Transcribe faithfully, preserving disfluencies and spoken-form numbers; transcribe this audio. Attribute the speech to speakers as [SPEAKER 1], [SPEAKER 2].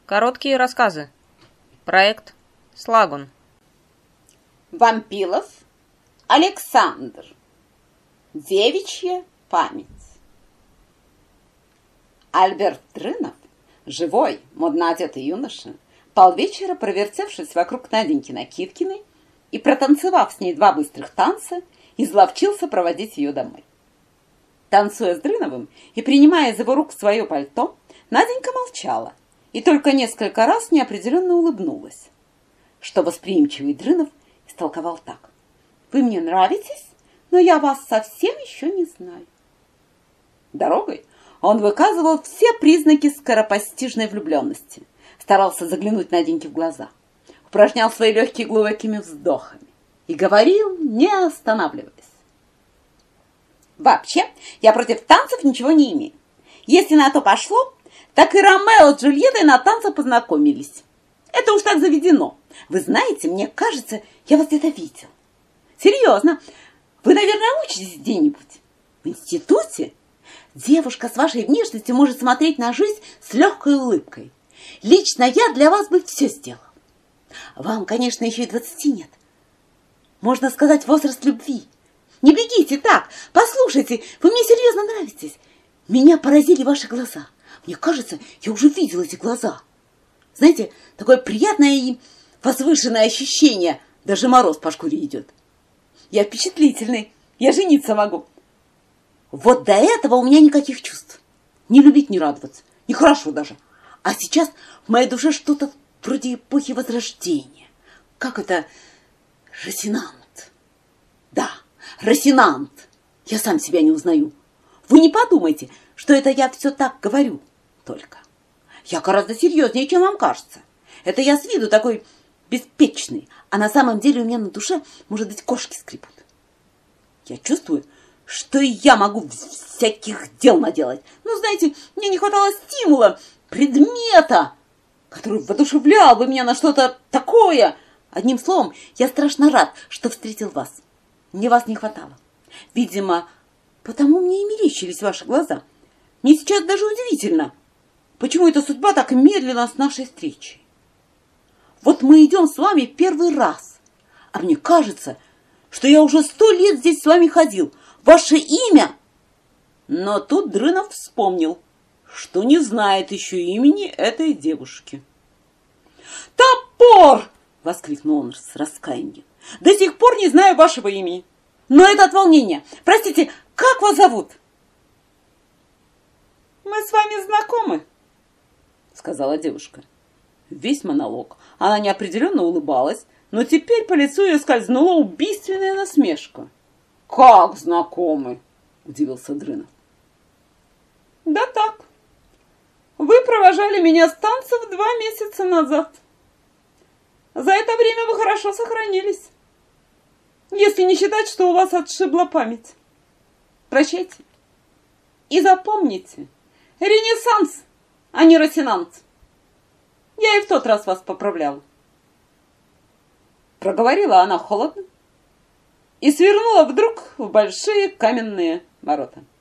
[SPEAKER 1] Короткие рассказы. Проект Слагун.
[SPEAKER 2] Вампилов Александр. Девичья память. Альберт Дрынов, живой, модно одетый юноша, полвечера провертевшись вокруг Наденьки Накидкиной и протанцевав с ней два быстрых танца, изловчился проводить ее домой. Танцуя с Дрыновым и принимая из его рук свое пальто, Наденька молчала и только несколько раз неопределенно улыбнулась, что восприимчивый Дрынов истолковал так: «Вы мне нравитесь, но я вас совсем еще не знаю». Дорогой он выказывал все признаки скоропостижной влюбленности, старался заглянуть Наденьке в глаза, упражнял свои легкие глубокими вздохами и говорил, не останавливаясь: «Вообще, я против танцев ничего не имею. Если на то пошло, так и Ромео с Джульеттой на танцах познакомились. Это уж так заведено. Вы знаете, мне кажется, я вас где-то видел. Серьезно, вы, наверное, учитесь где-нибудь? В институте? Девушка с вашей внешностью может смотреть на жизнь с легкой улыбкой. Лично я для вас бы все сделал. Вам, конечно, еще и двадцати нет. Можно сказать, возраст любви. Не бегите так, послушайте, вы мне серьезно нравитесь. Меня поразили ваши глаза. Мне кажется, я уже видел эти глаза. Знаете, такое приятное и возвышенное ощущение, даже мороз по шкуре идет. Я впечатлительный, я жениться могу. Вот до этого у меня никаких чувств. Не любить, не радоваться, нехорошо даже. А сейчас в моей душе что-то вроде эпохи Возрождения. Как это? Росинант. Да, Росинант. Я сам себя не узнаю. Вы не подумайте, что это я все так говорю только. Я гораздо серьезнее, чем вам кажется. Это я с виду такой беспечный, а на самом деле у меня на душе, может быть, кошки скребут. Я чувствую, что и я могу всяких дел наделать. Ну, знаете, мне не хватало стимула, предмета, который воодушевлял бы меня на что-то такое. Одним словом, я страшно рад, что встретил вас. Мне вас не хватало. Видимо, потому мне и мерещились ваши глаза. Мне сейчас даже удивительно, почему эта судьба так медленно с нашей встречей. Вот мы идем с вами первый раз, а мне кажется, что я уже сто лет здесь с вами ходил. Ваше имя? Но тут Дрынов вспомнил, что не знает еще имени этой девушки. «Топор!» — воскликнул он с раскаянием. «До сих пор не знаю вашего имени. Но это от волнения. Простите, как вас зовут?» «Мы с вами знакомы», — сказала девушка. Весь монолог она неопределенно улыбалась, но теперь по лицу ее скользнула убийственная насмешка. «Как знакомы?» — удивился Дрынов. «Да так. Вы провожали меня с танцев два месяца назад. За это время вы хорошо сохранились, если не считать, что у вас отшибла память. Прощайте и запомните, Ренессанс, а не Росинант. Я и в тот раз вас поправляла». Проговорила она холодно и свернула вдруг в большие каменные ворота.